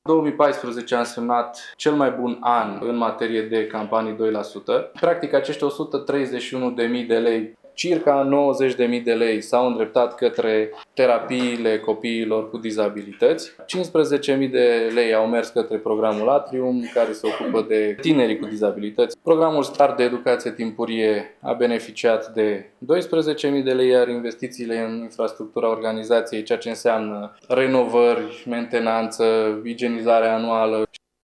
2014 a însemnat cel mai bun an în materie de campanii 2%. Practic, acești 131.000 de lei, circa 90.000 de lei s-au îndreptat către terapiile copiilor cu dizabilități. 15.000 de lei au mers către programul Atrium, care se ocupă de tinerii cu dizabilități. Programul Start de educație timpurie a beneficiat de 12.000 de lei, iar investițiile în infrastructura organizației, ceea ce înseamnă renovări, mentenanță, igienizare anuală